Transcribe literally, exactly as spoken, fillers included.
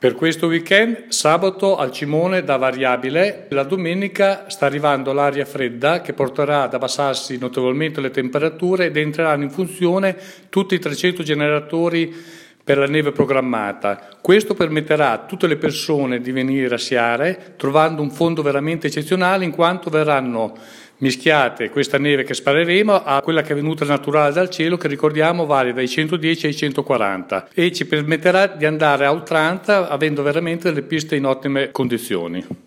Per questo weekend, sabato al Cimone da variabile, la domenica sta arrivando l'aria fredda che porterà ad abbassarsi notevolmente le temperature ed entreranno in funzione tutti i trecento generatori per la neve programmata. Questo permetterà a tutte le persone di venire a sciare trovando un fondo veramente eccezionale, in quanto verranno mischiate questa neve che spareremo a quella che è venuta naturale dal cielo, che ricordiamo varia dai centodieci ai centoquaranta, e ci permetterà di andare a oltranza avendo veramente delle piste in ottime condizioni.